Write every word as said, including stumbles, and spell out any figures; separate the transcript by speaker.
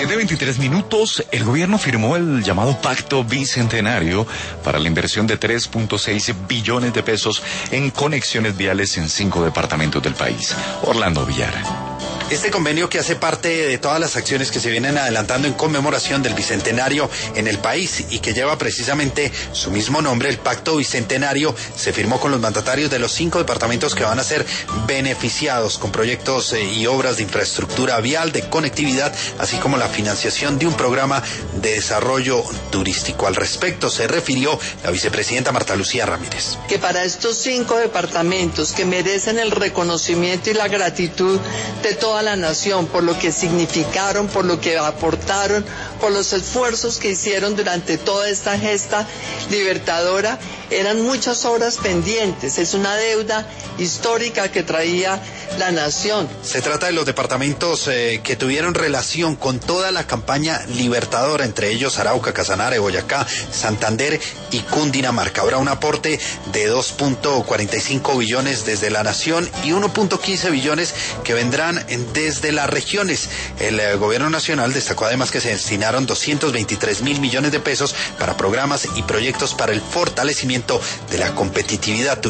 Speaker 1: siete veintitrés minutos, el gobierno firmó el llamado Pacto Bicentenario para la inversión de tres punto seis billones de pesos en conexiones viales en cinco departamentos del país. Orlando Villar.
Speaker 2: Este convenio, que hace parte de todas las acciones que se vienen adelantando en conmemoración del Bicentenario en el país y que lleva precisamente su mismo nombre, el Pacto Bicentenario, se firmó con los mandatarios de los cinco departamentos que van a ser beneficiados con proyectos eh, y obras de infraestructura vial, de conectividad, así como la financiación de un programa de desarrollo turístico. Al respecto se refirió la vicepresidenta Marta Lucía Ramírez.
Speaker 3: Que para estos cinco departamentos que merecen el reconocimiento y la gratitud de toda la nación por lo que significaron, por lo que aportaron, por los esfuerzos que hicieron durante toda esta gesta libertadora, eran muchas obras pendientes. Es una deuda histórica que traía la nación.
Speaker 2: Se trata de los departamentos eh, que tuvieron relación con toda la campaña libertadora, entre ellos Arauca, Casanare, Boyacá, Santander y Cundinamarca. Habrá un aporte de dos punto cuarenta y cinco billones desde la nación y uno punto quince billones que vendrán desde las regiones. El eh, gobierno nacional destacó además que se destinaron doscientos veintitrés mil millones de pesos para programas y proyectos para el fortalecimiento de la competitividad turística.